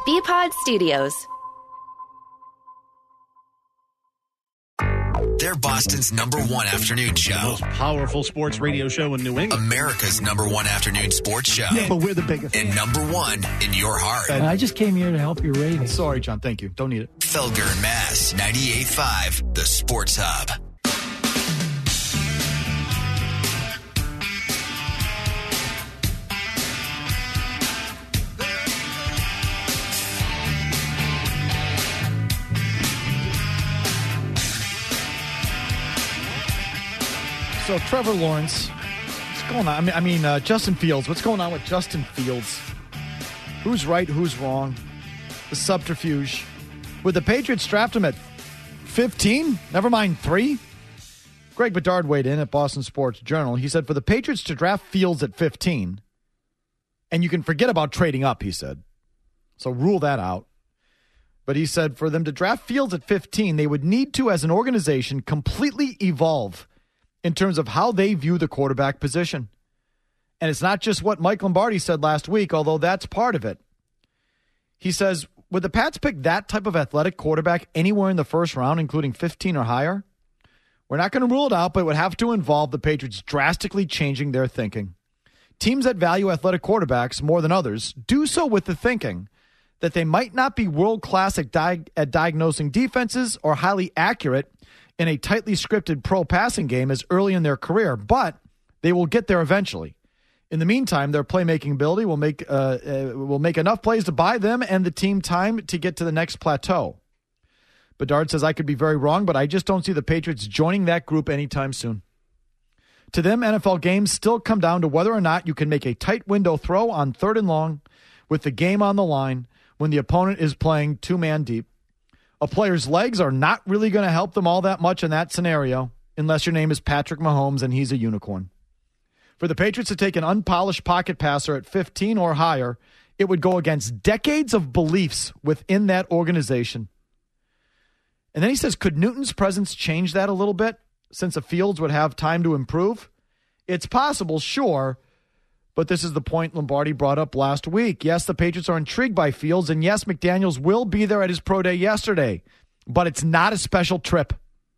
BPod Studios. They're Boston's #1 afternoon show. Most powerful sports radio show in New England. America's #1 afternoon sports show. Yeah, but we're the biggest. And #1 in your heart. I just came here to help your ratings. Sorry, John. Thank you. Don't need it. Felger and Mass, 98.5, the Sports Hub. So Trevor Lawrence, what's going on? I mean, Justin Fields. What's going on with Justin Fields? Who's right? Who's wrong? The subterfuge. Would the Patriots draft him at 15? Never mind 3? Greg Bedard weighed in at Boston Sports Journal. He said for the Patriots to draft Fields at 15, and you can forget about trading up, he said. So rule that out. But he said for them to draft Fields at 15, they would need to, as an organization, completely evolve in terms of how they view the quarterback position. And it's not just what Mike Lombardi said last week, although that's part of it. He says, would the Pats pick that type of athletic quarterback anywhere in the first round, including 15 or higher? We're not going to rule it out, but it would have to involve the Patriots drastically changing their thinking. Teams that value athletic quarterbacks more than others do so with the thinking that they might not be world-class at diagnosing defenses or highly accurate in a tightly scripted pro passing game as early in their career, but they will get there eventually. In the meantime, their playmaking ability will make enough plays to buy them and the team time to get to the next plateau. Bedard says, I could be very wrong, but I just don't see the Patriots joining that group anytime soon. To them, NFL games still come down to whether or not you can make a tight window throw on 3rd and long with the game on the line when the opponent is playing 2-man deep. A player's legs are not really going to help them all that much in that scenario unless your name is Patrick Mahomes and he's a unicorn. For the Patriots to take an unpolished pocket passer at 15 or higher, it would go against decades of beliefs within that organization. And then he says, could Newton's presence change that a little bit since the Fields would have time to improve? It's possible, sure. But this is the point Lombardi brought up last week. Yes, the Patriots are intrigued by Fields, and yes, McDaniels will be there at his pro day yesterday. But it's not a special trip.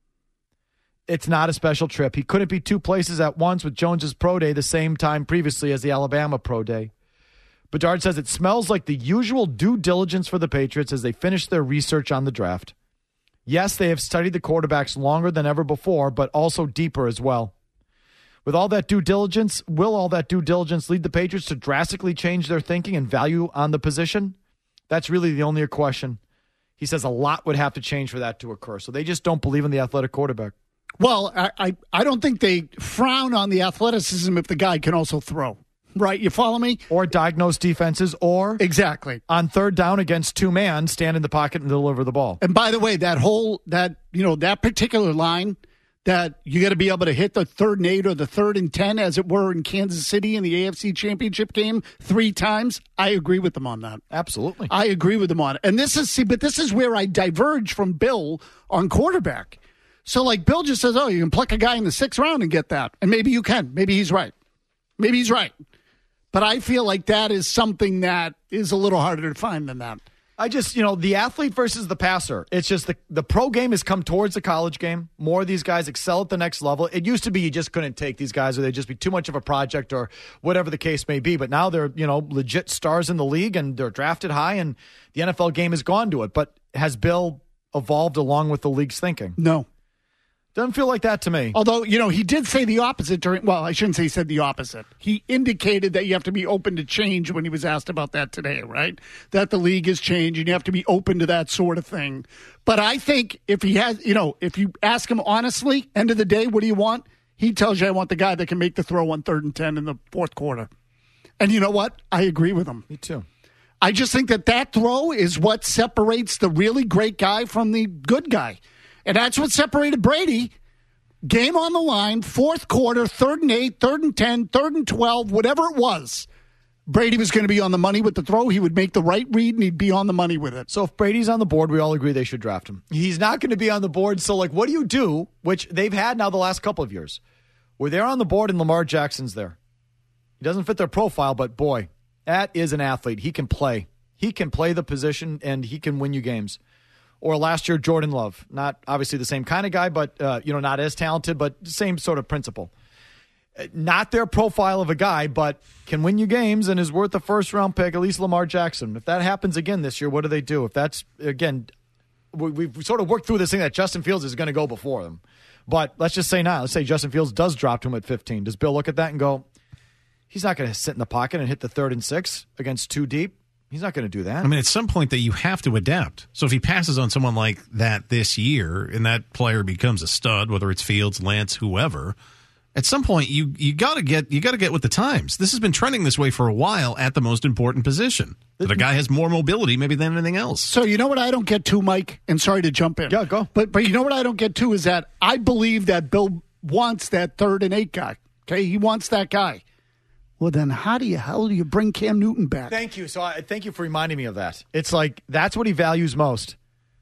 It's not a special trip. He couldn't be 2 places at once with Jones's pro day the same time previously as the Alabama pro day. Bedard says it smells like the usual due diligence for the Patriots as they finish their research on the draft. Yes, they have studied the quarterbacks longer than ever before, but also deeper as well. With all that due diligence, will all that due diligence lead the Patriots to drastically change their thinking and value on the position? That's really the only question. He says a lot would have to change for that to occur. So they just don't believe in the athletic quarterback. Well, I don't think they frown on the athleticism if the guy can also throw. Right? You follow me? Or diagnose defenses, or exactly on 3rd down against 2-man, stand in the pocket and deliver the ball. And by the way, that particular line, that you got to be able to hit the 3rd and 8 or the 3rd and 10, as it were in Kansas City in the AFC Championship game 3 times. I agree with them on that. Absolutely. I agree with them on it. And this is where I diverge from Bill on quarterback. So like Bill just says, oh, you can pluck a guy in the 6th round and get that. And maybe you can. Maybe he's right. But I feel like that is something that is a little harder to find than that. I just, the athlete versus the passer. It's just the pro game has come towards the college game. More of these guys excel at the next level. It used to be you just couldn't take these guys or they'd just be too much of a project or whatever the case may be. But now they're, legit stars in the league and they're drafted high and the NFL game has gone to it. But has Bill evolved along with the league's thinking? No. Doesn't feel like that to me. Although, he did say the opposite I shouldn't say he said the opposite. He indicated that you have to be open to change when he was asked about that today, right? That the league has changed and you have to be open to that sort of thing. But I think if he has, if you ask him honestly, end of the day, what do you want? He tells you, I want the guy that can make the throw on 3rd and 10 in the 4th quarter. And you know what? I agree with him. Me too. I just think that throw is what separates the really great guy from the good guy. And that's what separated Brady. Game on the line, 4th quarter, 3rd and 8, 3rd and 10, 3rd and 12, whatever it was. Brady was going to be on the money with the throw. He would make the right read, and he'd be on the money with it. So if Brady's on the board, we all agree they should draft him. He's not going to be on the board. So, what do you do, which they've had now the last couple of years, where they're on the board and Lamar Jackson's there? He doesn't fit their profile, but boy, that is an athlete. He can play. He can play the position, and he can win you games. Or last year, Jordan Love. Not obviously the same kind of guy, but not as talented, but same sort of principle. Not their profile of a guy, but can win you games and is worth a first-round pick, at least Lamar Jackson. If that happens again this year, what do they do? If that's, again, we've sort of worked through this thing that Justin Fields is going to go before them. But let's just say now, let's say Justin Fields does drop to him at 15. Does Bill look at that and go, he's not going to sit in the pocket and hit the 3rd and 6 against 2 deep? He's not going to do that. I mean, at some point that you have to adapt. So if he passes on someone like that this year and that player becomes a stud, whether it's Fields, Lance, whoever, at some point you got to get with the times. This has been trending this way for a while at the most important position. That a guy has more mobility maybe than anything else. So you know what I don't get to, Mike? And sorry to jump in. Yeah, go. But you know what I don't get to is that I believe that Bill wants that 3rd and 8 guy. Okay, he wants that guy. Well, then how do you bring Cam Newton back? Thank you. So thank you for reminding me of that. It's like that's what he values most.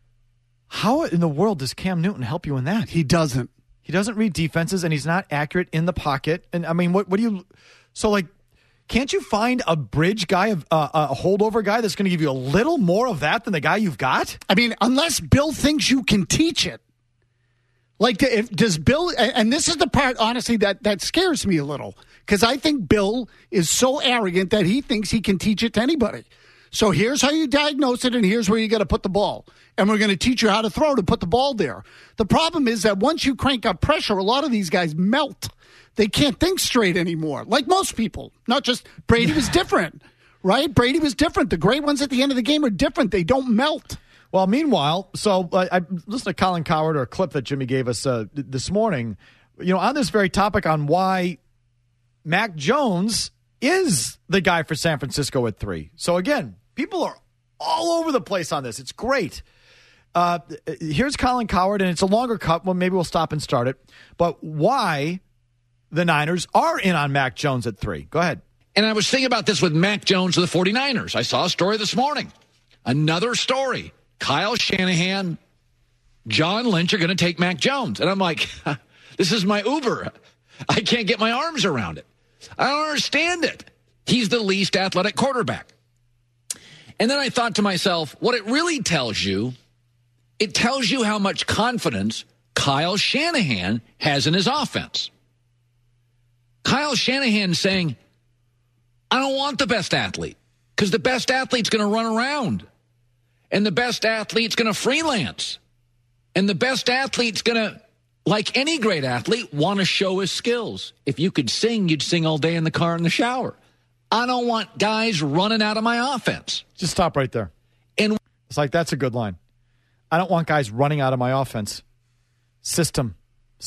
How in the world does Cam Newton help you in that? He doesn't. He doesn't read defenses, and he's not accurate in the pocket. And I mean, what do you? So like, can't you find a bridge guy, a holdover guy that's going to give you a little more of that than the guy you've got? I mean, unless Bill thinks you can teach it. Like, does Bill? And this is the part, honestly, that scares me a little, because I think Bill is so arrogant that he thinks he can teach it to anybody. So here's how you diagnose it, and here's where you got to put the ball. And we're going to teach you how to throw to put the ball there. The problem is that once you crank up pressure, a lot of these guys melt. They can't think straight anymore, like most people. Not just Brady was different, right? Brady was different. The great ones at the end of the game are different. They don't melt. Well, meanwhile, so I listened to Colin Cowherd, or a clip that Jimmy gave us this morning, on this very topic on why Mac Jones is the guy for San Francisco at 3. So again, people are all over the place on this. It's great. Here's Colin Cowherd, and it's a longer cut. Well, maybe we'll stop and start it. But why the Niners are in on Mac Jones at 3. Go ahead. And I was thinking about this with Mac Jones of the 49ers. I saw a story this morning. Another story. Kyle Shanahan, John Lynch are going to take Mac Jones. And I'm like, this is my Uber. I can't get my arms around it. I don't understand it. He's the least athletic quarterback. And then I thought to myself, what it really tells you, it tells you how much confidence Kyle Shanahan has in his offense. Kyle Shanahan saying, I don't want the best athlete, because the best athlete's going to run around. And the best athlete's going to freelance. And the best athlete's going to, like any great athlete, want to show his skills. If you could sing, you'd sing all day in the car in the shower. I don't want guys running out of my offense. Just stop right there. And it's like, that's a good line. I don't want guys running out of my offense. System.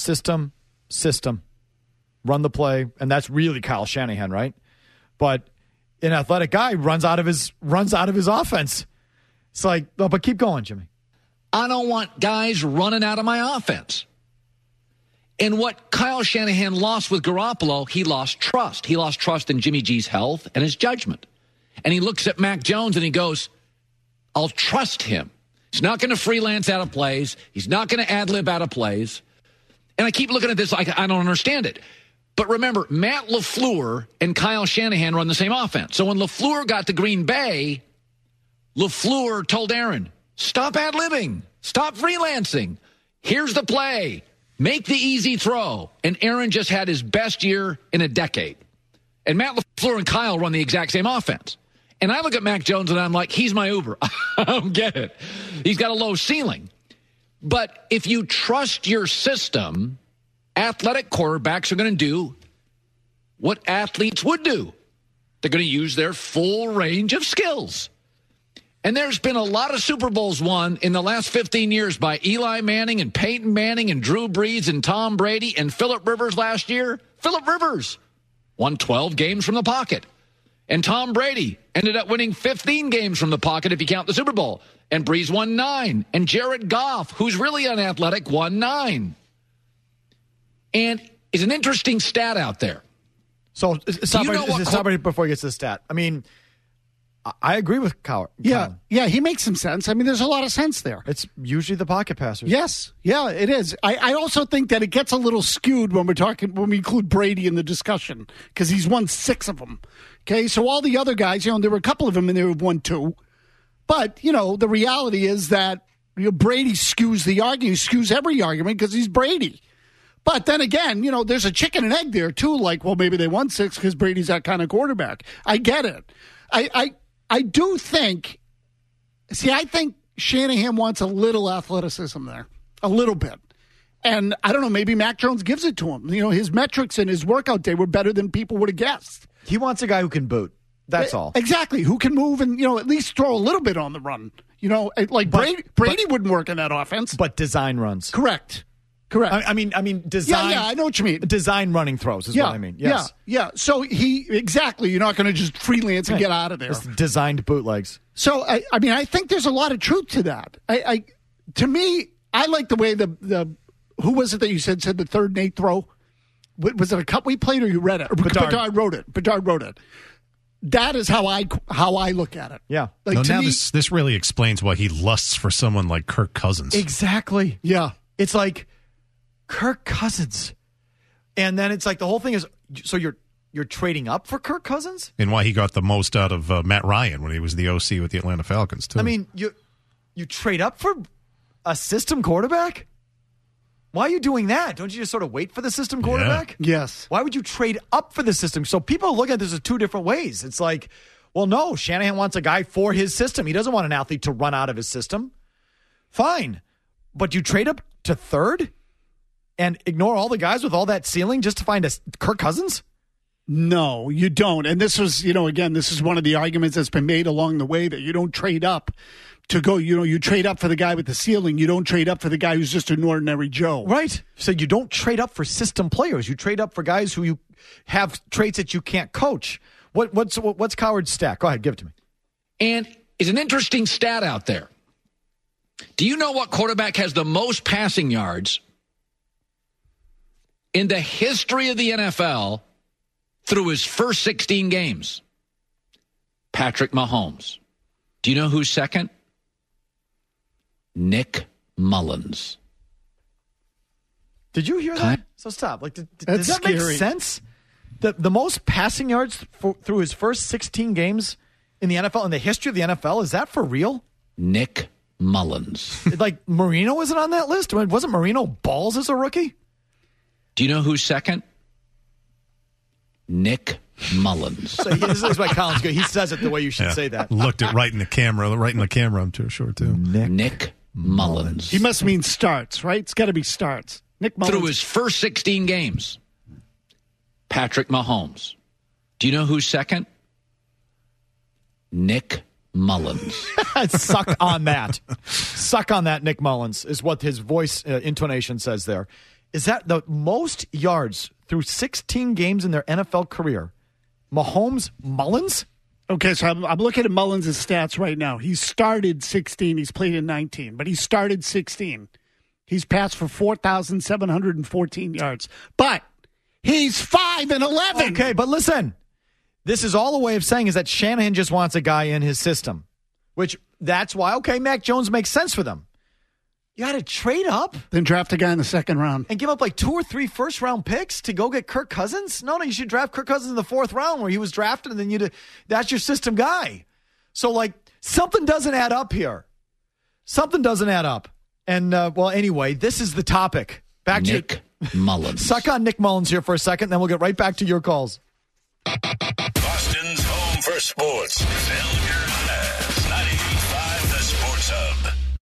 Run the play. And that's really Kyle Shanahan, right? But an athletic guy runs out of his offense. It's like, oh, but keep going, Jimmy. I don't want guys running out of my offense. And what Kyle Shanahan lost with Garoppolo, he lost trust. He lost trust in Jimmy G's health and his judgment. And he looks at Mac Jones and he goes, I'll trust him. He's not going to freelance out of plays. He's not going to ad-lib out of plays. And I keep looking at this like I don't understand it. But remember, Matt LaFleur and Kyle Shanahan run the same offense. So when LaFleur got to Green Bay, LaFleur told Aaron, stop ad-libbing. Stop freelancing. Here's the play. Make the easy throw. And Aaron just had his best year in a decade. And Matt LaFleur and Kyle run the exact same offense. And I look at Mac Jones and I'm like, he's my Uber. I don't get it. He's got a low ceiling. But if you trust your system, athletic quarterbacks are going to do what athletes would do. They're going to use their full range of skills. And there's been a lot of Super Bowls won in the last 15 years by Eli Manning and Peyton Manning and Drew Brees and Tom Brady and Phillip Rivers last year. Phillip Rivers won 12 games from the pocket. And Tom Brady ended up winning 15 games from the pocket if you count the Super Bowl. And Brees won 9. And Jared Goff, who's really unathletic, won 9. And it's an interesting stat out there. So stop right before he gets to the stat. I mean, I agree with Cowherd. Yeah, he makes some sense. I mean, there's a lot of sense there. It's usually the pocket passers. Yes, yeah, it is. I also think that it gets a little skewed when we include Brady in the discussion, because he's won 6 of them. Okay, so all the other guys, there were a couple of them and they won 2. But, the reality is that Brady skews the argument, skews every argument because he's Brady. But then again, there's a chicken and egg there, too. Like, well, maybe they won 6 because Brady's that kind of quarterback. I get it. I do think, I think Shanahan wants a little athleticism there, a little bit. And I don't know, maybe Mac Jones gives it to him. His metrics and his workout day were better than people would have guessed. He wants a guy who can boot. That's all. Exactly. Who can move and, at least throw a little bit on the run. Brady wouldn't work in that offense. But design runs. Correct. I mean, design. Yeah, I know what you mean. Design running throws is what I mean. Yes. Yeah. So you're not going to just freelance and get out of there. It's designed bootlegs. So, I think there's a lot of truth to that. To me, I like the way the who was it that you said the third Nate throw? Was it a cut we played or you read it? Bedard wrote it. That is how I look at it. Yeah. This really explains why he lusts for someone like Kirk Cousins. Exactly. Yeah. It's like Kirk Cousins. And then it's like the whole thing is, so you're trading up for Kirk Cousins? And why he got the most out of Matt Ryan when he was the OC with the Atlanta Falcons, too. I mean, you trade up for a system quarterback? Why are you doing that? Don't you just sort of wait for the system quarterback? Yeah. Yes. Why would you trade up for the system? So people look at this as two different ways. It's like, well, no, Shanahan wants a guy for his system. He doesn't want an athlete to run out of his system. Fine. But you trade up to third and ignore all the guys with all that ceiling just to find a Kirk Cousins? No, you don't. And this was, again, this is one of the arguments that's been made along the way that you don't trade up to go, you trade up for the guy with the ceiling. You don't trade up for the guy who's just an ordinary Joe. Right. So you don't trade up for system players. You trade up for guys who you have traits that you can't coach. What's Coward's stat? Go ahead, give it to me. And it's an interesting stat out there. Do you know what quarterback has the most passing yards in the history of the NFL through his first 16 games? Patrick Mahomes. Do you know who's second? Nick Mullins. Did you hear that? So stop. Does that scary. make sense? The most passing yards through his first 16 games in the NFL, in the history of the NFL, is that for real? Nick Mullins. Like Marino wasn't on that list? Wasn't Marino balls as a rookie? Do you know who's second? Nick Mullins. So this is why Colin's good. He says it the way you should say that. Looked it right in the camera, I'm too sure, too. Nick Mullins. He must mean starts, right? It's got to be starts. Nick Mullins. Through his first 16 games. Patrick Mahomes. Do you know who's second? Nick Mullins. Suck on that. Suck on that, Nick Mullins, is what his voice intonation says there. Is that the most yards through 16 games in their NFL career? Mahomes, Mullins? Okay, so I'm looking at Mullins' stats right now. He started 16. He's played in 19, but he started 16. He's passed for 4,714 yards. But he's 5-11. Okay, but listen. This is all a way of saying is that Shanahan just wants a guy in his system, which that's why, okay, Mac Jones makes sense for them. You got to trade up? Then draft a guy in the second round. And give up like 2 or 3 first-round picks to go get Kirk Cousins? No, you should draft Kirk Cousins in the 4th round where he was drafted, and then that's your system guy. So, something doesn't add up here. Something doesn't add up. And, anyway, this is the topic. Back to Nick Mullins. Suck on Nick Mullins here for a second, then we'll get right back to your calls. Boston's home for sports. Phil Hernandez, 98.5 The Sports Hub.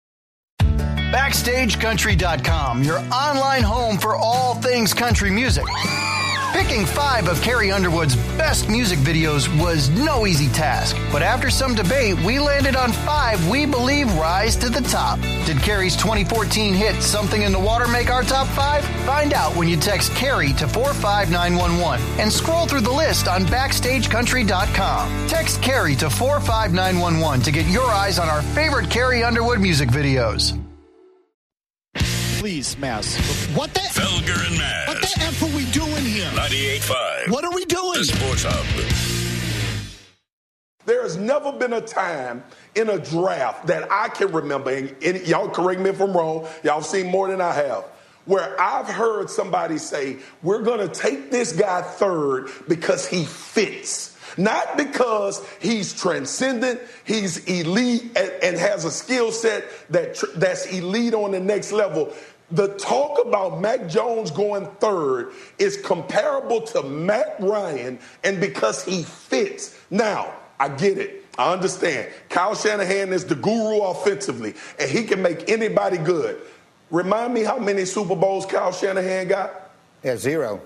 BackstageCountry.com, your online home for all things country music. Picking 5 of Carrie Underwood's best music videos was no easy task, but after some debate, we landed on 5 we believe rise to the top. Did Carrie's 2014 hit Something in the Water make our top 5? Find out when you text Carrie to 45911 and scroll through the list on BackstageCountry.com. Text Carrie to 45911 to get your eyes on our favorite Carrie Underwood music videos. Please, Maz. What the? Felger and Maz. What the F are we doing here? 98.5. What are we doing? The Sports Hub. There has never been a time in a draft that I can remember, and y'all correct me if I'm wrong, y'all seen more than I have, where I've heard somebody say, we're going to take this guy third because he fits. Not because he's transcendent, he's elite, and has a skill set that's elite on the next level. The talk about Mac Jones going third is comparable to Matt Ryan, and because he fits. Now, I get it. I understand. Kyle Shanahan is the guru offensively, and he can make anybody good. Remind me how many Super Bowls Kyle Shanahan got? Yeah, 0.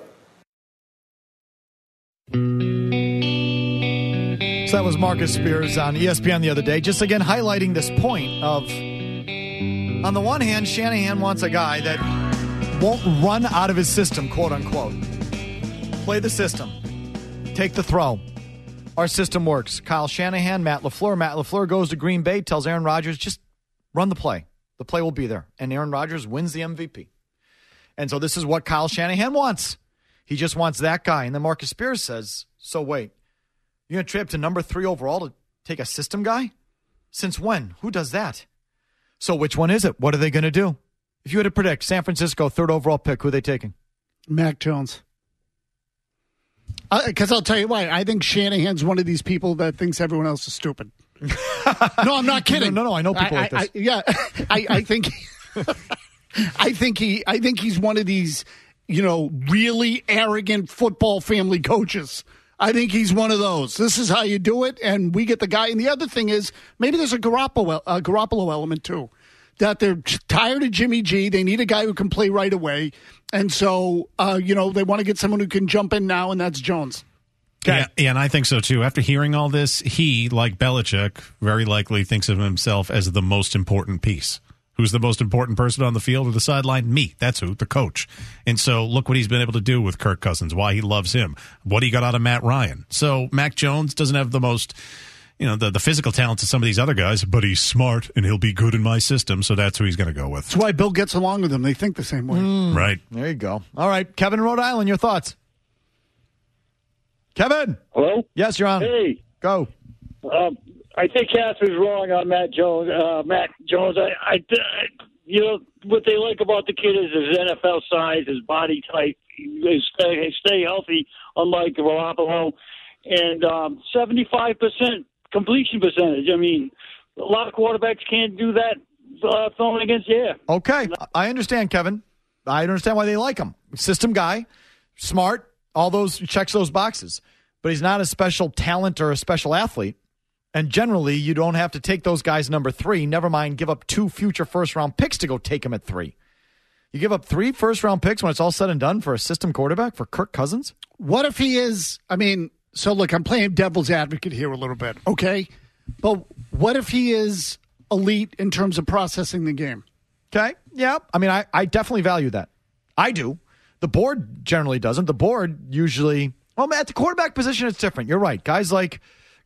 So that was Marcus Spears on ESPN the other day, just again highlighting this point of, on the one hand, Shanahan wants a guy that won't run out of his system, quote unquote. Play the system. Take the throw. Our system works. Kyle Shanahan, Matt LaFleur. Matt LaFleur goes to Green Bay, tells Aaron Rodgers, just run the play. The play will be there. And Aaron Rodgers wins the MVP. And so this is what Kyle Shanahan wants. He just wants that guy. And then Marcus Spears says, so wait, you're going to trade up to number 3 overall to take a system guy? Since when? Who does that? So which one is it? What are they going to do? If you had to predict, San Francisco, 3rd overall pick, who are they taking? Mac Jones. Because I'll tell you why. I think Shanahan's one of these people that thinks everyone else is stupid. No, I'm not kidding. No, I know people like this. I think I think he's one of these, really arrogant football family coaches. I think he's one of those. This is how you do it, and we get the guy. And the other thing is, maybe there's a Garoppolo element too, that they're tired of Jimmy G. They need a guy who can play right away, and so they want to get someone who can jump in now, and that's Jones. Okay. Yeah, and I think so too. After hearing all this, he, like Belichick, very likely thinks of himself as the most important piece. Who's the most important person on the field or the sideline? Me. That's who, the coach. And so look what he's been able to do with Kirk Cousins, why he loves him, what he got out of Matt Ryan. So Mac Jones doesn't have the most, the physical talents of some of these other guys, but he's smart and he'll be good in my system, so that's who he's going to go with. That's why Bill gets along with him. They think the same way. Right. There you go. All right, Kevin in Rhode Island, your thoughts? Kevin? Hello? Yes, you're on. Hey. Go. I think Casper's wrong on Matt Jones. What they like about the kid is his NFL size, his body type, his stay healthy, unlike Garoppolo, and 75% completion percentage. I mean, a lot of quarterbacks can't do that throwing against the air. Okay, I understand, Kevin. I understand why they like him. System guy, smart, all those checks those boxes, but he's not a special talent or a special athlete. And generally, you don't have to take those guys number 3. Never mind, give up 2 future first-round picks to go take him at 3. You give up 3 first-round picks when it's all said and done for a system quarterback for Kirk Cousins? What if he is, so look, I'm playing devil's advocate here a little bit, okay? But what if he is elite in terms of processing the game? Okay, yeah. I definitely value that. I do. The board generally doesn't. The board usually, at the quarterback position, it's different. You're right. Guys like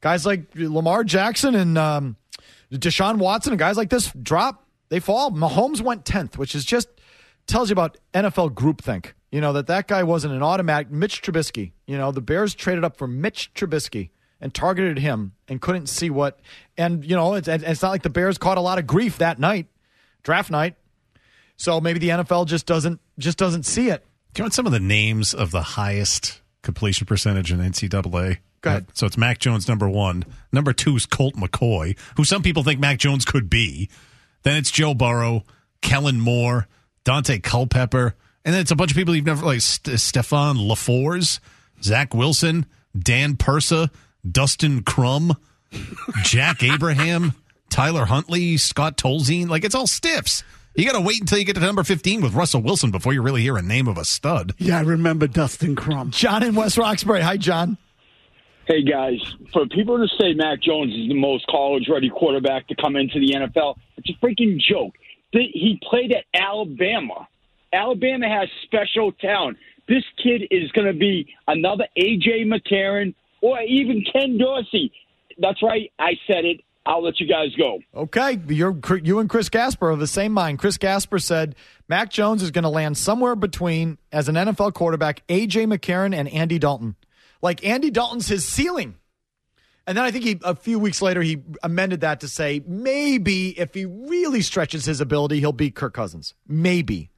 Lamar Jackson and Deshaun Watson and guys like this drop, they fall. Mahomes went 10th, which is just tells you about NFL groupthink. That guy wasn't an automatic. Mitch Trubisky, the Bears traded up for Mitch Trubisky and targeted him and couldn't see what. And, it's not like the Bears caught a lot of grief that night, draft night. So maybe the NFL just doesn't see it. Do you want some of the names of the highest completion percentage in NCAA? Go ahead. So it's Mac Jones, number 1. Number 2 is Colt McCoy, who some people think Mac Jones could be. Then it's Joe Burrow, Kellen Moore, Dante Culpepper. And then it's a bunch of people you've never, like Stefan LaFours, Zach Wilson, Dan Persa, Dustin Crum, Jack Abraham, Tyler Huntley, Scott Tolzien. Like, it's all stiffs. You got to wait until you get to number 15 with Russell Wilson before you really hear a name of a stud. Yeah, I remember Dustin Crum. John in West Roxbury. Hi, John. Hey, guys, for people to say Mac Jones is the most college-ready quarterback to come into the NFL, it's a freaking joke. He played at Alabama. Alabama has special talent. This kid is going to be another A.J. McCarron or even Ken Dorsey. That's right. I said it. I'll let you guys go. Okay. You and Chris Gasper are of the same mind. Chris Gasper said Mac Jones is going to land somewhere between, as an NFL quarterback, A.J. McCarron and Andy Dalton. Like, Andy Dalton's his ceiling. And then I think a few weeks later, he amended that to say maybe if he really stretches his ability, he'll beat Kirk Cousins. Maybe.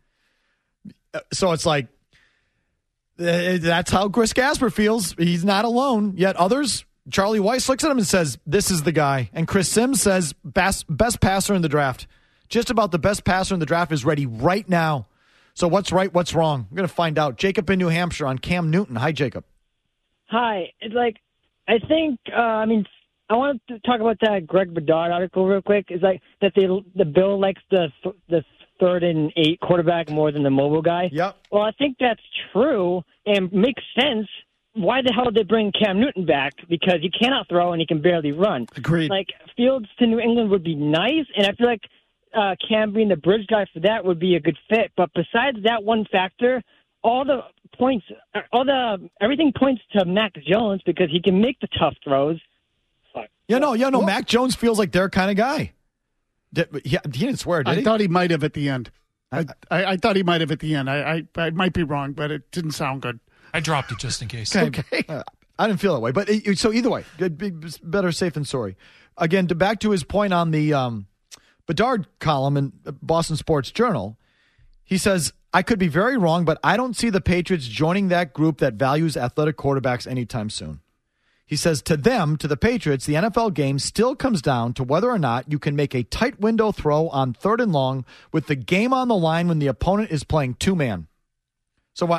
So it's like, that's how Chris Gasper feels. He's not alone. Yet others Charlie Weiss looks at him and says, this is the guy. And Chris Sims says, best passer in the draft. Just about the best passer in the draft is ready right now. So what's right, what's wrong? We're going to find out. Jacob in New Hampshire on Cam Newton. Hi, Jacob. Hi. It's like, I think, I want to talk about that Greg Bedard article real quick. It's like that the Bill likes the 3rd and 8 quarterback more than the mobile guy. Yep. Well, I think that's true and makes sense. Why the hell did they bring Cam Newton back? Because he cannot throw and he can barely run. Agreed. Like, Fields to New England would be nice, and I feel like Cam being the bridge guy for that would be a good fit. But besides that one factor, everything points to Mac Jones because he can make the tough throws. No. Mac Jones feels like their kind of guy. He didn't swear, did he? I thought he might have at the end. I thought he might have at the end. I might be wrong, but it didn't sound good. I dropped it just in case. Okay. I didn't feel that way. But so either way, better safe than sorry. Again, back to his point on the Bedard column in Boston Sports Journal, he says, I could be very wrong, but I don't see the Patriots joining that group that values athletic quarterbacks anytime soon. He says to the Patriots, the NFL game still comes down to whether or not you can make a tight window throw on 3rd and long with the game on the line when the opponent is playing 2-man. So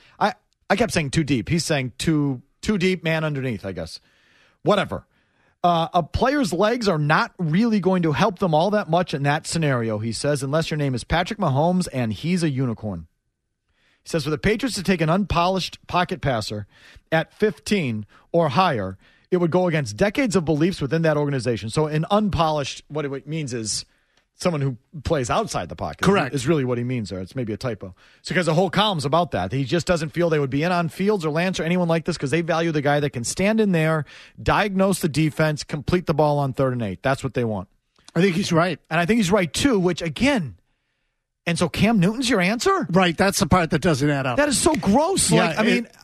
I kept saying too deep. He's saying too deep, man underneath, I guess. Whatever. A player's legs are not really going to help them all that much in that scenario, he says, unless your name is Patrick Mahomes and he's a unicorn. He says for the Patriots to take an unpolished pocket passer at 15 or higher, it would go against decades of beliefs within that organization. So an unpolished, what it means is someone who plays outside the pocket. Correct. Is really what he means there. It's maybe a typo. So because the whole column's about that. He just doesn't feel they would be in on Fields or Lance or anyone like this because they value the guy that can stand in there, diagnose the defense, complete the ball on 3rd and 8. That's what they want. I think he's right. And I think he's right, too, which, again, and so Cam Newton's your answer? Right. That's the part that doesn't add up. That is so gross. Yeah,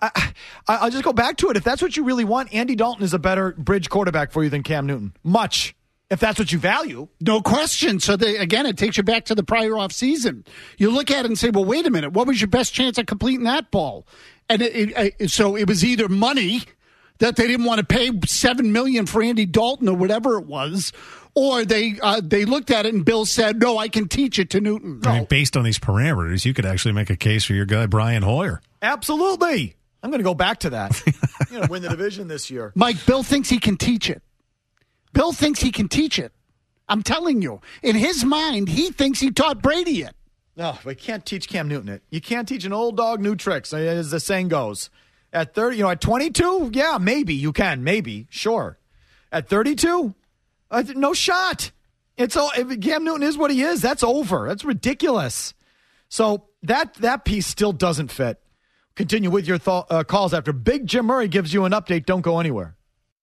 I'll just go back to it. If that's what you really want, Andy Dalton is a better bridge quarterback for you than Cam Newton. Much. If that's what you value. No question. So, again, it takes you back to the prior offseason. You look at it and say, well, wait a minute. What was your best chance of completing that ball? And so it was either money that they didn't want to pay $7 million for Andy Dalton or whatever it was, or they looked at it and Bill said, no, I can teach it to Newton. I mean, based on these parameters, you could actually make a case for your guy, Brian Hoyer. Absolutely. I'm going to go back to that. You're going to win the division this year. Mike, Bill thinks he can teach it. Bill thinks he can teach it. I'm telling you. In his mind, he thinks he taught Brady it. No, we can't teach Cam Newton it. You can't teach an old dog new tricks, as the saying goes. At 30, at 22, yeah, maybe you can. Maybe, sure. At 32, no shot. If Cam Newton is what he is, that's over. That's ridiculous. So that piece still doesn't fit. Continue with your calls after Big Jim Murray gives you an update. Don't go anywhere.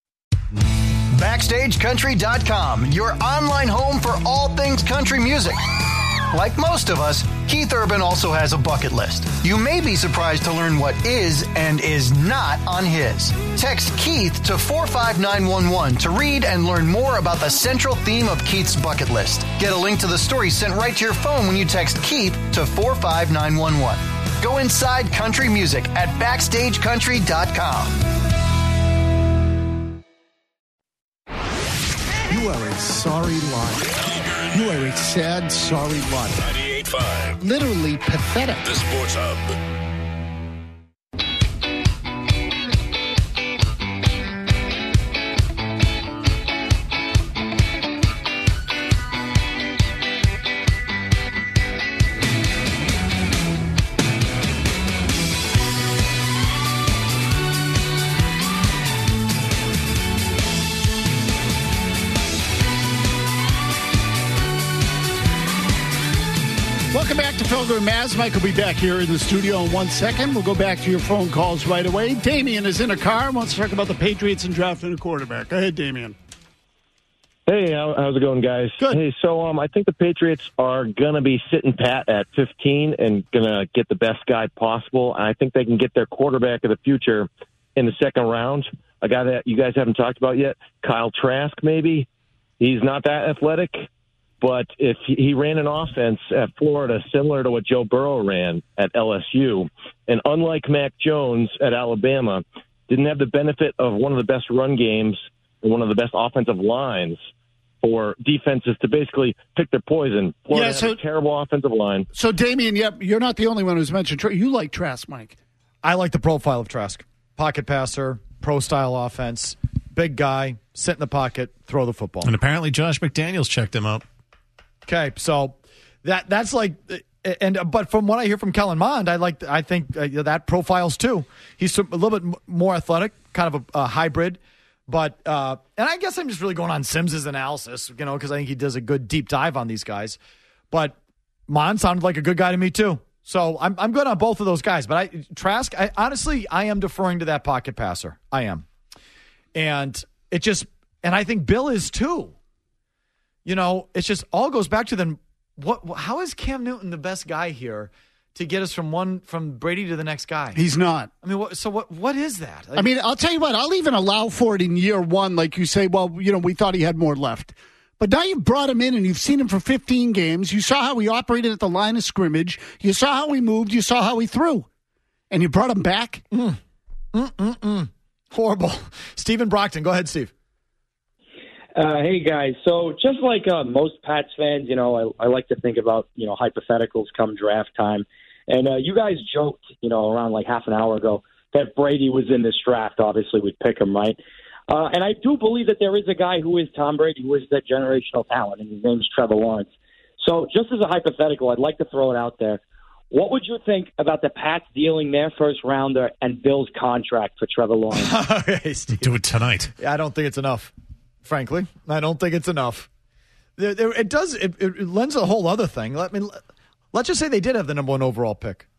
BackstageCountry.com, your online home for all things country music. Like most of us, Keith Urban also has a bucket list. You may be surprised to learn what is and is not on his. Text Keith to 45911 to read and learn more about the central theme of Keith's bucket list. Get a link to the story sent right to your phone when you text Keith to 45911. Go inside country music at BackstageCountry.com. You are a sorry lot. You are a sad, sorry lot. 98.5. Literally pathetic. The Sports Hub. Welcome back to Felger and Maz. Mike will be back here in the studio in 1 second. We'll go back to your phone calls right away. Damien is in a car and wants to talk about the Patriots and drafting a quarterback. Go ahead, Damien. Hey, how's it going, guys? Good. Hey, so I think the Patriots are going to be sitting pat at 15 and going to get the best guy possible. And I think they can get their quarterback of the future in the second round, a guy that you guys haven't talked about yet, Kyle Trask, maybe. He's not that athletic, but if he ran an offense at Florida similar to what Joe Burrow ran at LSU, and unlike Mac Jones at Alabama, didn't have the benefit of one of the best run games and one of the best offensive lines for defenses to basically pick their poison. Florida has a terrible offensive line. So, Damian, you're not the only one who's mentioned Trask. You like Trask, Mike. I like the profile of Trask. Pocket passer, pro-style offense, big guy, sit in the pocket, throw the football. And apparently Josh McDaniels checked him out. Okay, so that's like, but from what I hear from Kellen Mond, I think that profiles too. He's a little bit more athletic, kind of a hybrid. But and I guess I'm just really going on Sims's analysis, because I think he does a good deep dive on these guys. But Mond sounded like a good guy to me too. So I'm good on both of those guys. But Trask, honestly, I am deferring to that pocket passer. I am, and I think Bill is too. It just all goes back to then. How is Cam Newton the best guy here to get us from Brady to the next guy? He's not. I mean, what is that? I mean, I'll tell you what, I'll even allow for it in year one, like you say, well, we thought he had more left. But now you've brought him in and you've seen him for 15 games. You saw how he operated at the line of scrimmage. You saw how he moved. You saw how he threw. And you brought him back? Horrible. Stephen Brockton. Go ahead, Steve. Hey, guys. So just like most Pats fans, I like to think about, hypotheticals come draft time. And you guys joked, around like half an hour ago that Brady was in this draft. Obviously, we'd pick him, right? And I do believe that there is a guy who is Tom Brady, who is that generational talent, and his name's Trevor Lawrence. So just as a hypothetical, I'd like to throw it out there. What would you think about the Pats dealing their first rounder and Bill's contract for Trevor Lawrence? Okay, Steve. Do it tonight. I don't think it's enough. Frankly, I don't think it's enough. It lends a whole other thing. Let's just say they did have the number 1 overall pick,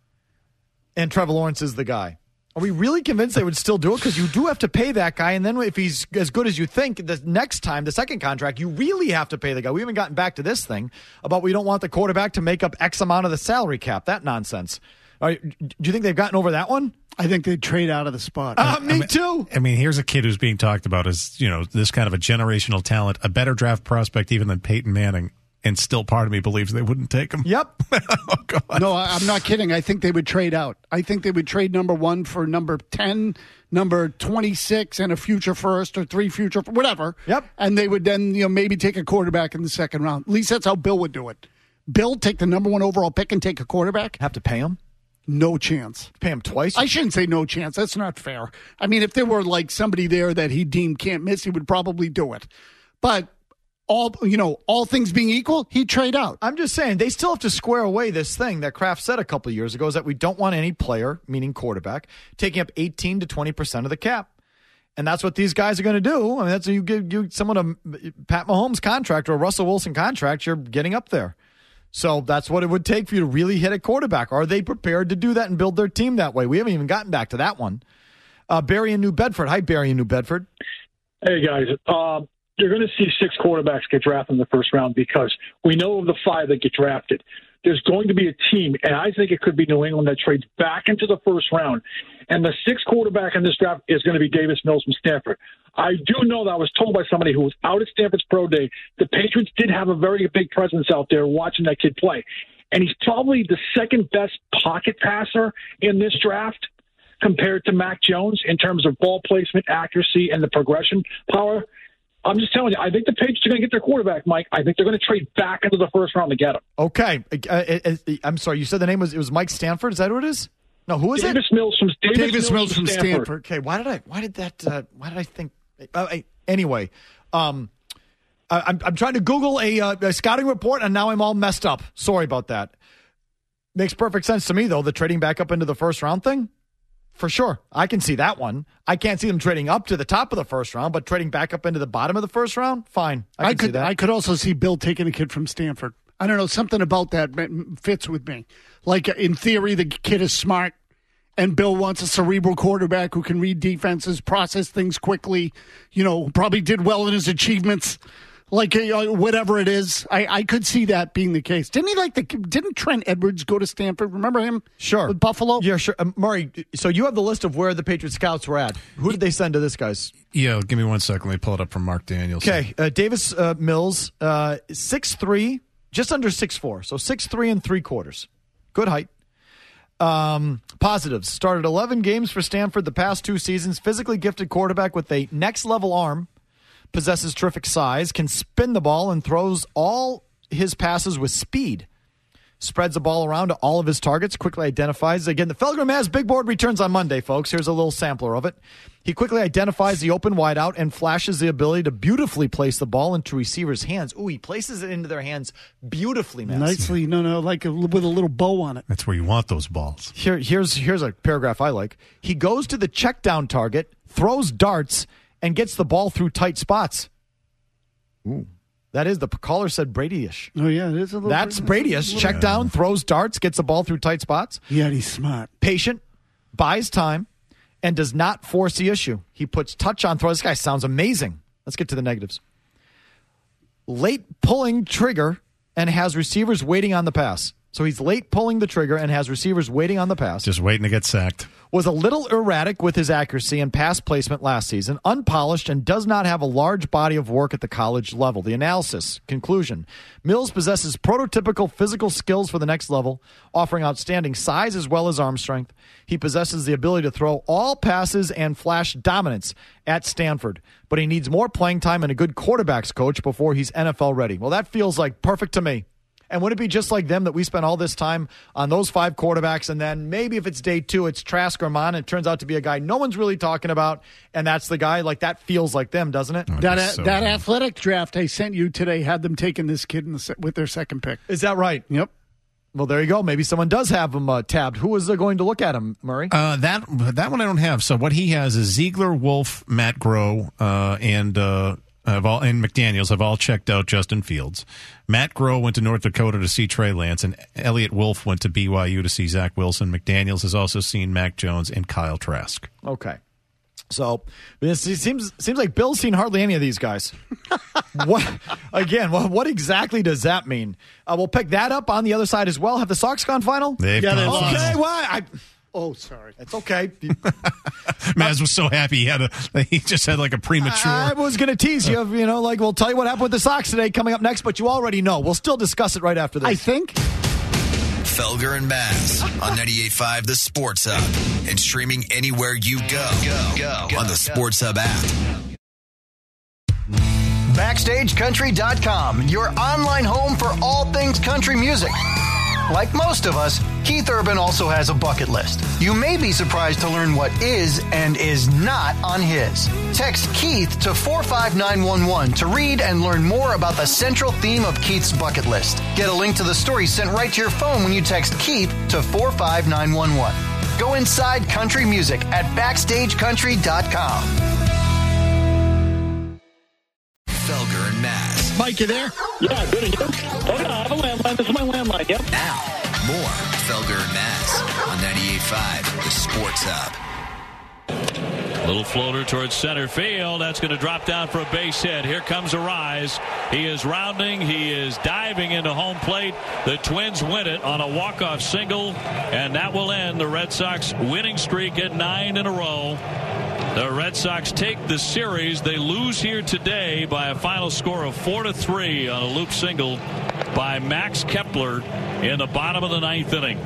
and Trevor Lawrence is the guy. Are we really convinced they would still do it? Because you do have to pay that guy, and then if he's as good as you think, the next time, the second contract, you really have to pay the guy. We haven't gotten back to this thing about we don't want the quarterback to make up X amount of the salary cap. That nonsense. Do you think they've gotten over that one? I think they'd trade out of the spot. Me too. I mean, here's a kid who's being talked about as, this kind of a generational talent, a better draft prospect even than Peyton Manning, and still part of me believes they wouldn't take him. Yep. Oh, God. No, I'm not kidding. I think they would trade out. I think they would trade number 1 for number 10, number 26, and a future first or 3 future, whatever. Yep. And they would then, maybe take a quarterback in the second round. At least that's how Bill would do it. Bill take the number 1 overall pick and take a quarterback. Have to pay him? No chance. Pay him twice? I shouldn't say no chance. That's not fair. I mean, if there were like somebody there that he deemed can't miss, he would probably do it. But all things being equal, he'd trade out. I'm just saying they still have to square away this thing that Kraft said a couple of years ago, is that we don't want any player, meaning quarterback, taking up 18 to 20% of the cap. And that's what these guys are going to do. I mean, that's you give someone a Pat Mahomes contract or a Russell Wilson contract, you're getting up there. So that's what it would take for you to really hit a quarterback. Are they prepared to do that and build their team that way? We haven't even gotten back to that one. Barry in New Bedford. Hi, Barry in New Bedford. Hey, guys. You're going to see 6 quarterbacks get drafted in the first round because we know of the 5 that get drafted. There's going to be a team, and I think it could be New England, that trades back into the first round. And the 6th quarterback in this draft is going to be Davis Mills from Stanford. I do know that I was told by somebody who was out at Stanford's pro day, the Patriots did have a very big presence out there watching that kid play. And he's probably the second best pocket passer in this draft compared to Mac Jones in terms of ball placement, accuracy, and the progression power. I'm just telling you, I think the Patriots are going to get their quarterback, Mike. I think they're going to trade back into the first round to get him. Okay. I'm sorry. You said the name was Mike Stanford. Is that what it is? No, who is Davis it? Davis Mills from Stanford. Okay. Why did I think? Anyway, I'm trying to Google a scouting report, and now I'm all messed up. Sorry about that. Makes perfect sense to me, though, the trading back up into the first round thing. For sure. I can see that one. I can't see them trading up to the top of the first round, but trading back up into the bottom of the first round, fine. I can see that. I could also see Bill taking a kid from Stanford. I don't know. Something about that fits with me. Like, in theory, the kid is smart, and Bill wants a cerebral quarterback who can read defenses, process things quickly, probably did well in his achievements. Like, whatever it is, I could see that being the case. Didn't Trent Edwards go to Stanford? Remember him? Sure. With Buffalo? Yeah, sure. Murray, so you have the list of where the Patriot scouts were at. Who did they send to this, guys? Yeah, give me 1 second. Let me pull it up from Mark Daniels. Okay, Davis Mills, 6'3", just under 6'4", so 6'3 3/4. Good height. Positives. Started 11 games for Stanford the past 2 seasons. Physically gifted quarterback with a next-level arm. Possesses terrific size. Can spin the ball and throws all his passes with speed. Spreads the ball around to all of his targets. Quickly identifies. Again, the Felger Maz Big Board returns on Monday, folks. Here's a little sampler of it. He quickly identifies the open wideout and flashes the ability to beautifully place the ball into receivers' hands. Ooh, he places it into their hands beautifully, Maz. Nicely. No, like with a little bow on it. That's where you want those balls. Here's a paragraph I like. He goes to the check down target, throws darts, and gets the ball through tight spots. Ooh. That is, the caller said Brady-ish. Oh, yeah, it is a little. That's Brady-ish. Check down, throws darts, gets the ball through tight spots. Yeah, he's smart. Patient, buys time, and does not force the issue. He puts touch on throw. This guy sounds amazing. Let's get to the negatives. Late pulling trigger and has receivers waiting on the pass. So he's late pulling the trigger and has receivers waiting on the pass. Just waiting to get sacked. Was a little erratic with his accuracy and pass placement last season, unpolished, and does not have a large body of work at the college level. The analysis. Conclusion. Mills possesses prototypical physical skills for the next level, offering outstanding size as well as arm strength. He possesses the ability to throw all passes and flash dominance at Stanford, but he needs more playing time and a good quarterbacks coach before he's NFL ready. Well, that feels like perfect to me. And would it be just like them that we spent all this time on those 5 quarterbacks, and then maybe if it's day 2, it's Trask or Mon, and it turns out to be a guy no one's really talking about, and that's the guy? Like, that feels like them, doesn't it? That athletic draft I sent you today had them taking this kid with their second pick. Is that right? Yep. Well, there you go. Maybe someone does have him tabbed. Who is going to look at him, Murray? That one I don't have. So what he has is Ziegler, Wolf, Matt Groh, and McDaniels have all checked out Justin Fields. Matt Groh went to North Dakota to see Trey Lance, and Elliott Wolf went to BYU to see Zach Wilson. McDaniels has also seen Mac Jones and Kyle Trask. Okay. So it seems like Bill's seen hardly any of these guys. What exactly does that mean? We'll pick that up on the other side as well. Have the Sox gone final? They've gone final. Okay, why? Oh, sorry. It's okay. Maz was so happy he just had like a premature. I was going to tease you, we'll tell you what happened with the Sox today coming up next, but you already know. We'll still discuss it right after this. I think. Felger and Maz on 98.5 The Sports Hub and streaming anywhere you go on the Sports Hub app. BackstageCountry.com, your online home for all things country music. Like most of us, Keith Urban also has a bucket list. You may be surprised to learn what is and is not on his. Text Keith to 45911 to read and learn more about the central theme of Keith's bucket list. Get a link to the story sent right to your phone when you text Keith to 45911. Go inside country music at BackstageCountry.com. Felger and Maz. Mike, you there? Yeah, good. And you? Oh, yeah, I have a landline. This is my landline. Yep. Now, more Felger and Maz on 98.5 The Sports Hub. Little floater towards center field. That's going to drop down for a base hit. Here comes Arise. He is rounding. He is diving into home plate. The Twins win it on a walk-off single, and that will end the Red Sox winning streak at 9 in a row. The Red Sox take the series. They lose here today by a final score of 4-3 on a loop single by Max Kepler in the bottom of the 9th inning.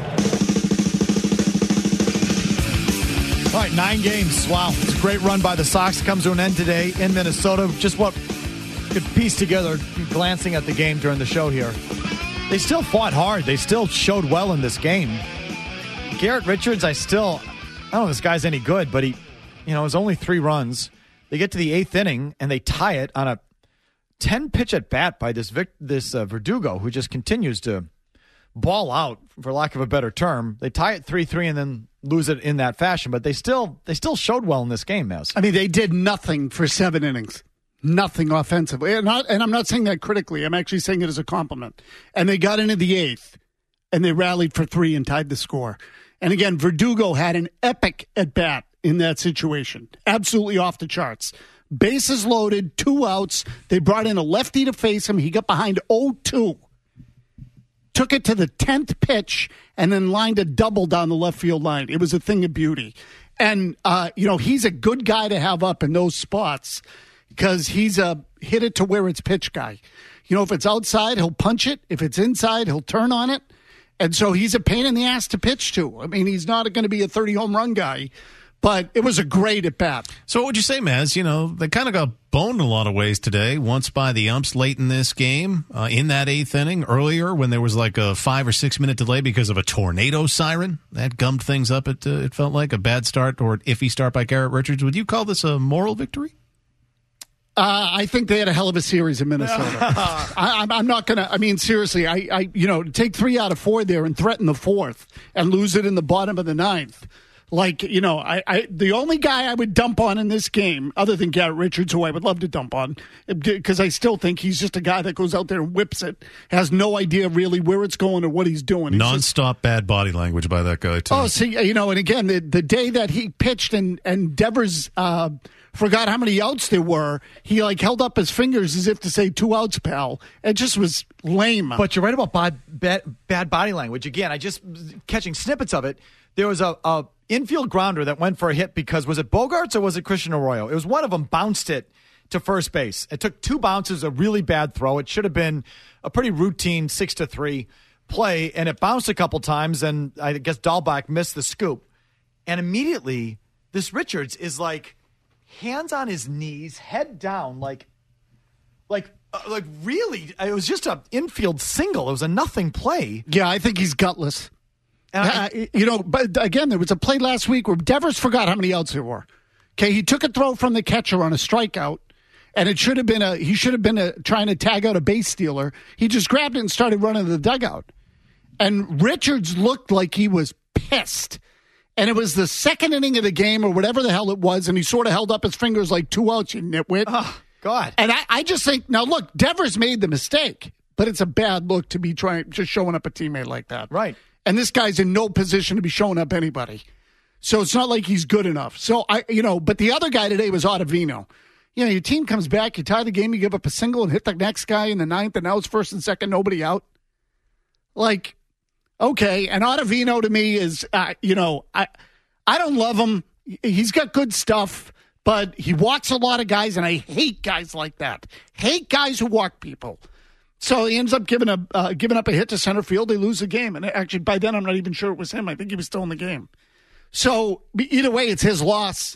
All right, 9 games. Wow. It's a great run by the Sox. Comes to an end today in Minnesota. Just what you could piece together glancing at the game during the show here. They still fought hard. They still showed well in this game. Garrett Richards, I don't know if this guy's any good, but it was only 3 runs. They get to the 8th inning, and they tie it on a 10-pitch at bat by this Verdugo, who just continues to ball out, for lack of a better term. They tie it 3-3 and then lose it in that fashion, but they still showed well in this game, Maz. I mean, they did nothing for 7 innings. Nothing offensively. And I'm not saying that critically. I'm actually saying it as a compliment. And they got into the 8th, and they rallied for 3 and tied the score. And again, Verdugo had an epic at-bat in that situation. Absolutely off the charts. Bases loaded, 2 outs. They brought in a lefty to face him. He got behind 0-2. Took it to the 10th pitch and then lined a double down the left field line. It was a thing of beauty. And, he's a good guy to have up in those spots because he's a hit it to where it's pitch guy. If it's outside, he'll punch it. If it's inside, he'll turn on it. And so he's a pain in the ass to pitch to. I mean, he's not going to be a 30-home run guy, but it was a great at-bat. So what would you say, Maz? You know, they kind of got boned in a lot of ways today, once by the umps late in this game, in that 8th inning, earlier when there was like a 5 or 6 minute delay because of a tornado siren. That gummed things up, it felt like, a bad start or an iffy start by Garrett Richards. Would you call this a moral victory? I think they had a hell of a series in Minnesota. I'm not going to, I mean, seriously, I take 3 out of 4 there and threaten the 4th and lose it in the bottom of the 9th. Like, you know, the only guy I would dump on in this game, other than Garrett Richards, who I would love to dump on, because I still think he's just a guy that goes out there and whips it, has no idea really where it's going or what he's doing. Non-stop bad body language by that guy, too. Oh, see, you know, and again, the day that he pitched and Devers forgot how many outs there were, he like held up his fingers as if to say 2 outs, pal. It just was lame. But you're right about bad body language. Again, I just catching snippets of it. There was a infield grounder that went for a hit because, was it Bogarts or was it Christian Arroyo? It was one of them, bounced it to first base. It took 2 bounces, a really bad throw. It should have been a pretty routine 6-3 play, and it bounced a couple times, and I guess Dahlbach missed the scoop. And immediately, this Richards is like hands on his knees, head down, like really, it was just an infield single. It was a nothing play. Yeah, I think he's gutless. But again, there was a play last week where Devers forgot how many outs there were. Okay, he took a throw from the catcher on a strikeout, and he should have been trying to tag out a base stealer. He just grabbed it and started running to the dugout. And Richards looked like he was pissed. And it was the 2nd inning of the game or whatever the hell it was, and he sort of held up his fingers like 2 outs, you nitwit. Oh, God. And I just think, now look, Devers made the mistake, but it's a bad look to be just showing up a teammate like that. Right. And this guy's in no position to be showing up anybody. So it's not like he's good enough. So, but the other guy today was Ottavino. You know, your team comes back, you tie the game, you give up a single and hit the next guy in the 9th, and now it's 1st and 2nd, nobody out. Like, okay. And Ottavino to me is, I don't love him. He's got good stuff, but he walks a lot of guys, and I hate guys like that. Hate guys who walk people. So he ends up giving up a hit to center field. They lose the game. And actually, by then, I'm not even sure it was him. I think he was still in the game. So either way, it's his loss.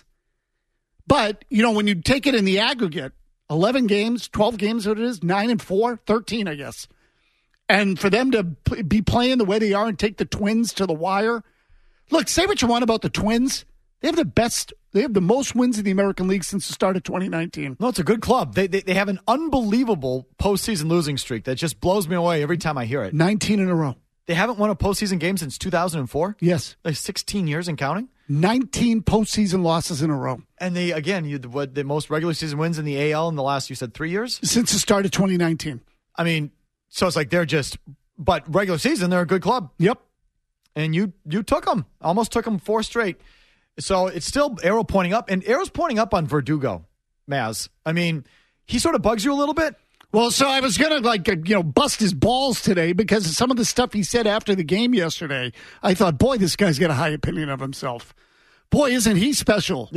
But, you know, when you take it in the aggregate, 11 games, 12 games, what it is, 9-4, 13, I guess. And for them to be playing the way they are and take the Twins to the wire. Look, say what you want about the Twins. They have the most wins in the American League since the start of 2019. No, it's a good club. They have an unbelievable postseason losing streak that just blows me away every time I hear it. 19 in a row. They haven't won a postseason game since 2004? Yes. Like 16 years and counting? 19 postseason losses in a row. And they, again, the most regular season wins in the AL in the last, you said, 3 years? Since the start of 2019. I mean, so it's like but regular season, they're a good club. Yep. And you took them. Almost took them 4 straight. So it's still arrow pointing up, and arrow's pointing up on Verdugo, Maz. I mean, he sort of bugs you a little bit. Well, so I was going to, bust his balls today because of some of the stuff he said after the game yesterday. I thought, boy, this guy's got a high opinion of himself. Boy, isn't he special?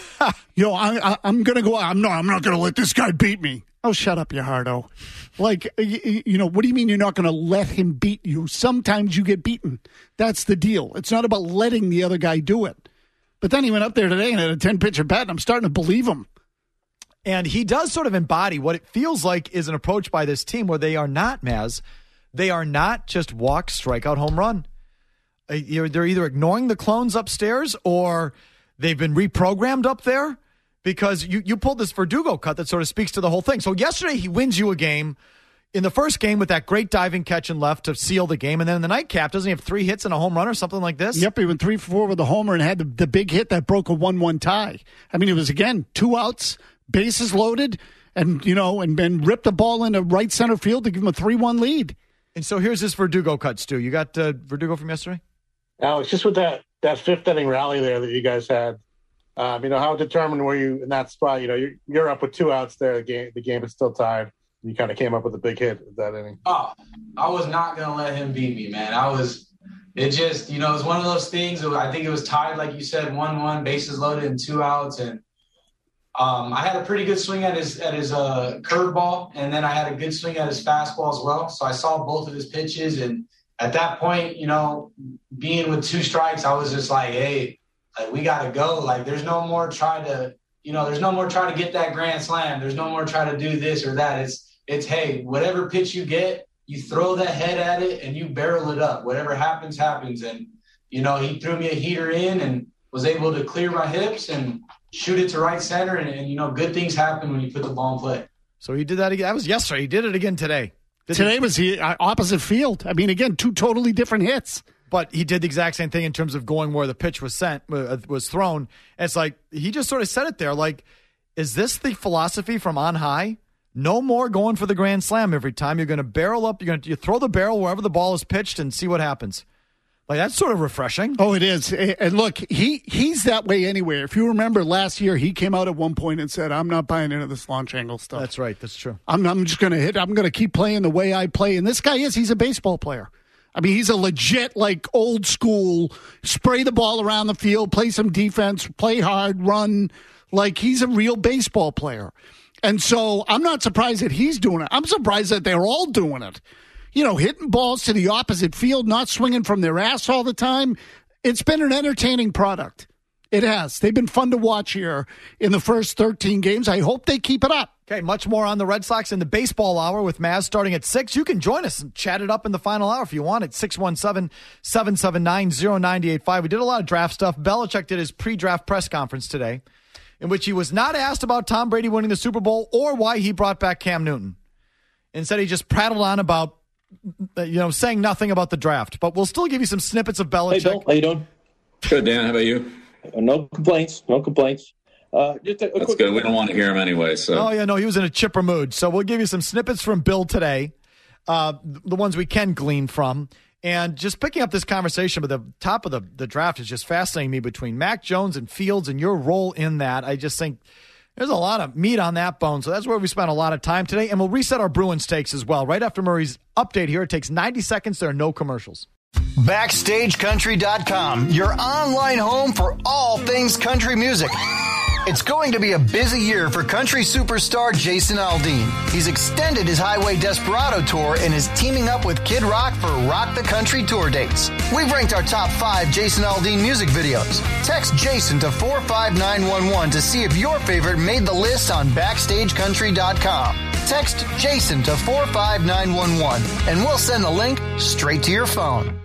I'm going to go, I'm not going to let this guy beat me. Oh, shut up, you hardo. Like, what do you mean you're not going to let him beat you? Sometimes you get beaten. That's the deal. It's not about letting the other guy do it. But then he went up there today and had a 10-pitch at bat, and I'm starting to believe him. And he does sort of embody what it feels like is an approach by this team where they are not, Maz. They are not just walk, strikeout, home run. They're either ignoring the clones upstairs or they've been reprogrammed up there because you pulled this Verdugo cut that sort of speaks to the whole thing. So yesterday he wins you a game in the first game with that great diving catch and left to seal the game. And then in the nightcap, doesn't he have 3 hits and a home run or something like this? Yep, he went 3 for 4 with a homer and had the big hit that broke a 1-1 tie. I mean, it was, again, 2 outs, bases loaded, and then ripped the ball into right center field to give him a 3-1 lead. And so here's this Verdugo cut, Stu. You got Verdugo from yesterday? Alex, just with that 5th inning rally there that you guys had, how determined were you in that spot? You're up with 2 outs there. The game is still tied. You kind of came up with a big hit that inning. Oh, I was not going to let him beat me, man. It was one of those things. I think it was tied, like you said, 1-1, bases loaded and 2 outs. And I had a pretty good swing at his curveball, and then I had a good swing at his fastball as well. So I saw both of his pitches, and at that point, you know, being with 2 strikes, I was just like, hey, like, we got to go. Like, there's no more try to get that grand slam. There's no more try to do this or that. It's, hey, whatever pitch you get, you throw that head at it and you barrel it up. Whatever happens, happens. And, you know, he threw me a heater in and was able to clear my hips and shoot it to right center. And you know, good things happen when you put the ball in play. So he did that again. That was yesterday. He did it again today. Today was the opposite field. I mean, again, 2 totally different hits. But he did the exact same thing in terms of going where the pitch was thrown. And it's like, he just sort of said it there. Like, is this the philosophy from on high? No more going for the grand slam every time. You're going to barrel up. You throw the barrel wherever the ball is pitched and see what happens. Like, that's sort of refreshing. Oh, it is. And look, he's that way anyway. If you remember last year, he came out at one point and said, I'm not buying into this launch angle stuff. That's right. That's true. I'm just going to hit. I'm going to keep playing the way I play. And this guy he's a baseball player. I mean, he's a legit, like, old school, spray the ball around the field, play some defense, play hard, run. Like, he's a real baseball player. And so I'm not surprised that he's doing it. I'm surprised that they're all doing it. You know, hitting balls to the opposite field, not swinging from their ass all the time. It's been an entertaining product. It has. They've been fun to watch here in the first 13 games. I hope they keep it up. Okay, much more on the Red Sox in the baseball hour with Maz starting at 6. You can join us and chat it up in the final hour if you want at 617-779-0985. We did a lot of draft stuff. Belichick did his pre-draft press conference today in which he was not asked about Tom Brady winning the Super Bowl or why he brought back Cam Newton. Instead, he just prattled on about, saying nothing about the draft. But we'll still give you some snippets of Belichick. Hey, Bill, how you doing? Good, Dan. How about you? No complaints. That's good. We don't want to hear him anyway. So. Oh, yeah, no, he was in a chipper mood. So we'll give you some snippets from Bill today, the ones we can glean from. And just picking up this conversation, but the top of the draft is just fascinating me between Mac Jones and Fields and your role in that. I just think there's a lot of meat on that bone. So that's where we spent a lot of time today. And we'll reset our Bruins takes as well. Right after Murray's update here, it takes 90 seconds. There are no commercials. BackstageCountry.com, your online home for all things country music. It's going to be a busy year for country superstar Jason Aldean. He's extended his Highway Desperado tour and is teaming up with Kid Rock for Rock the Country tour dates. We've ranked our top 5 Jason Aldean music videos. Text Jason to 45911 to see if your favorite made the list on BackstageCountry.com. Text Jason to 45911 and we'll send the link straight to your phone.